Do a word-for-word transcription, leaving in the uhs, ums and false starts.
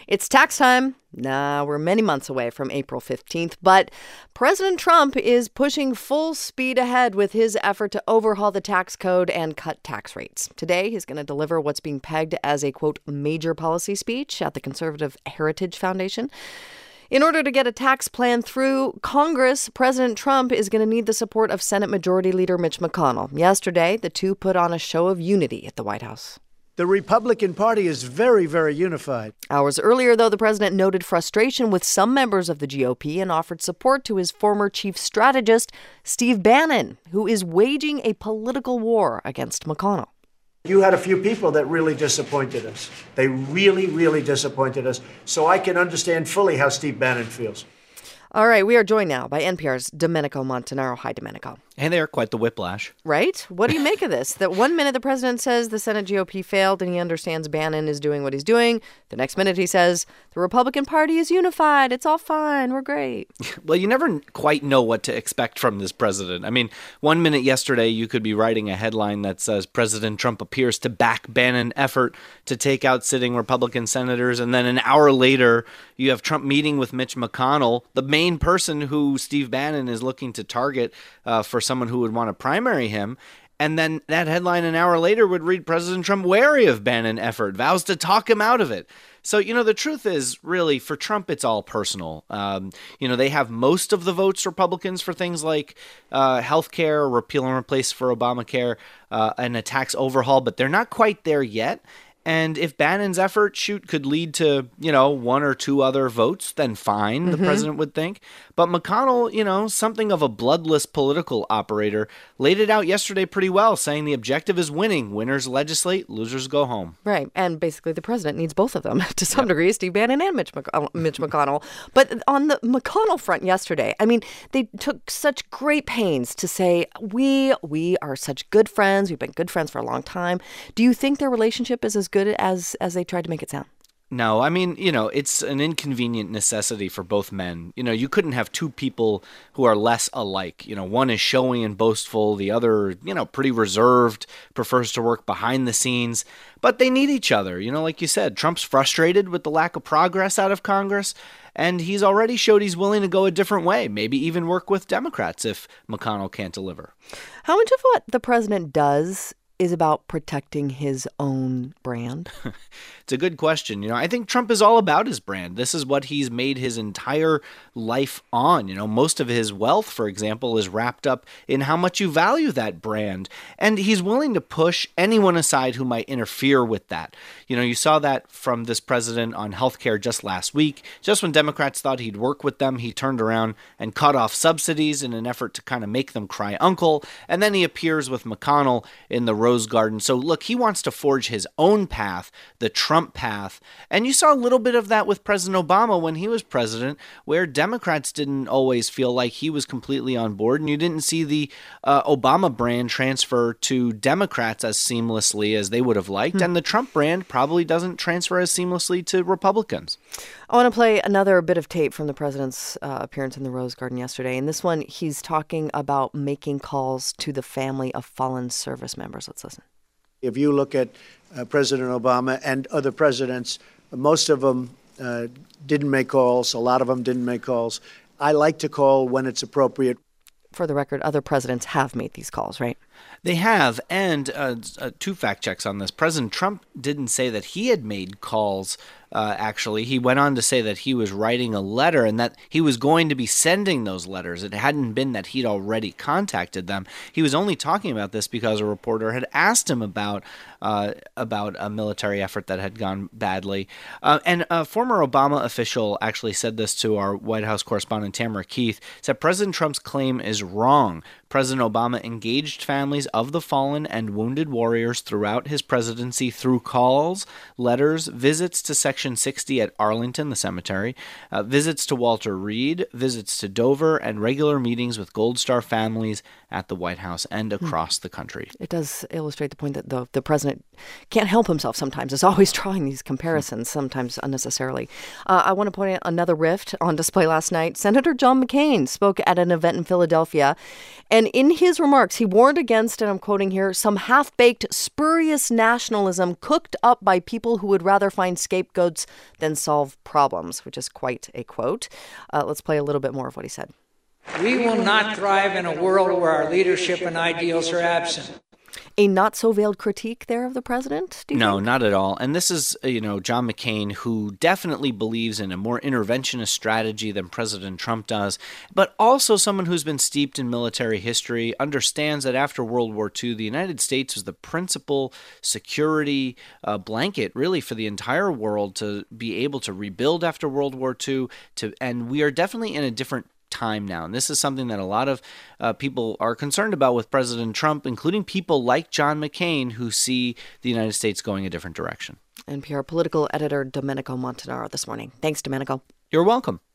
It's tax time. Nah, we're many months away from April fifteenth, but President Trump is pushing full speed ahead with his effort to overhaul the tax code and cut tax rates. Today, he's going to deliver what's being pegged as a, quote, major policy speech at the Conservative Heritage Foundation. In order to get a tax plan through Congress, President Trump is going to need the support of Senate Majority Leader Mitch McConnell. Yesterday, the two put on a show of unity at the White House. The Republican Party is very, very unified. Hours earlier, though, the president noted frustration with some members of the G O P and offered support to his former chief strategist, Steve Bannon, who is waging a political war against McConnell. You had a few people that really disappointed us. They really, really disappointed us. So I can understand fully how Steve Bannon feels. All right, we are joined now by N P R's Domenico Montanaro. Hi, Domenico. And they are quite the whiplash. Right? What do you make of this? That one minute the president says the Senate G O P failed and he understands Bannon is doing what he's doing. The next minute he says the Republican Party is unified. It's all fine. We're great. Well, you never quite know what to expect from this president. I mean, one minute yesterday you could be writing a headline that says President Trump appears to back Bannon effort to take out sitting Republican senators. And then an hour later you have Trump meeting with Mitch McConnell, the main person who Steve Bannon is looking to target uh, for someone who would want to primary him. And then that headline an hour later would read President Trump wary of Bannon effort, vows to talk him out of it. So, you know, the truth is really for Trump, it's all personal. Um, you know, they have most of the votes, Republicans, for things like uh, health care, repeal and replace for Obamacare, uh, and a tax overhaul, but they're not quite there yet. And if Bannon's effort shoot could lead to, you know, one or two other votes, then fine, the mm-hmm. president would think. But McConnell, you know, something of a bloodless political operator, laid it out yesterday pretty well, saying the objective is winning. Winners legislate, losers go home. Right. And basically the president needs both of them to some yep. degree, Steve Bannon and Mitch, McC- Mitch McConnell. But on the McConnell front yesterday, I mean, they took such great pains to say, we we are such good friends. We've been good friends for a long time. Do you think their relationship is as good as as they tried to make it sound? No, I mean, you know, it's an inconvenient necessity for both men. You know, you couldn't have two people who are less alike. You know, one is showy and boastful. The other, you know, pretty reserved, prefers to work behind the scenes. But they need each other. You know, like you said, Trump's frustrated with the lack of progress out of Congress. And he's already showed he's willing to go a different way, maybe even work with Democrats if McConnell can't deliver. How much of what the president does is about protecting his own brand? It's a good question. You know, I think Trump is all about his brand. This is what he's made his entire life on. You know, most of his wealth, for example, is wrapped up in how much you value that brand. And he's willing to push anyone aside who might interfere with that. You know, you saw that from this president on healthcare just last week. Just when Democrats thought he'd work with them, he turned around and cut off subsidies in an effort to kind of make them cry uncle. And then he appears with McConnell in the Rose Garden. So look, he wants to forge his own path, the Trump path. And you saw a little bit of that with President Obama when he was president, where Democrats didn't always feel like he was completely on board. And you didn't see the uh, Obama brand transfer to Democrats as seamlessly as they would have liked. Hmm. And the Trump brand probably doesn't transfer as seamlessly to Republicans. I want to play another bit of tape from the president's uh, appearance in the Rose Garden yesterday. In this one, he's talking about making calls to the family of fallen service members. Let's listen. If you look at uh, President Obama and other presidents, most of them uh, didn't make calls. A lot of them didn't make calls. I like to call when it's appropriate. For the record, other presidents have made these calls, right? They have, and uh, uh, two fact checks on this. President Trump didn't say that he had made calls, uh, actually. He went on to say that he was writing a letter and that he was going to be sending those letters. It hadn't been that he'd already contacted them. He was only talking about this because a reporter had asked him about uh, about a military effort that had gone badly. Uh, and a former Obama official actually said this to our White House correspondent Tamara Keith, said President Trump's claim is wrong. President Obama engaged families of the fallen and wounded warriors throughout his presidency through calls, letters, visits to Section sixty at Arlington, the cemetery, uh, visits to Walter Reed, visits to Dover, and regular meetings with Gold Star families at the White House and across the country. It does illustrate the point that the, the president can't help himself sometimes. Is always drawing these comparisons, sometimes unnecessarily. Uh, I want to point out another rift on display last night. Senator John McCain spoke at an event in Philadelphia, and in his remarks, he warned against and I'm quoting here, some half-baked, spurious nationalism cooked up by people who would rather find scapegoats than solve problems, which is quite a quote. Uh, let's play a little bit more of what he said. We will not thrive in a world where our leadership and ideals are absent. A not-so-veiled critique there of the president, do you No, think? not at all. And this is, uh, you know, John McCain, who definitely believes in a more interventionist strategy than President Trump does, but also someone who's been steeped in military history, understands that after World War Two, the United States was the principal security uh, blanket, really, for the entire world to be able to rebuild after World War Two. To, and we are definitely in a different time now. And this is something that a lot of uh, people are concerned about with President Trump, including people like John McCain, who see the United States going a different direction. N P R political editor Domenico Montanaro this morning. Thanks, Domenico. You're welcome.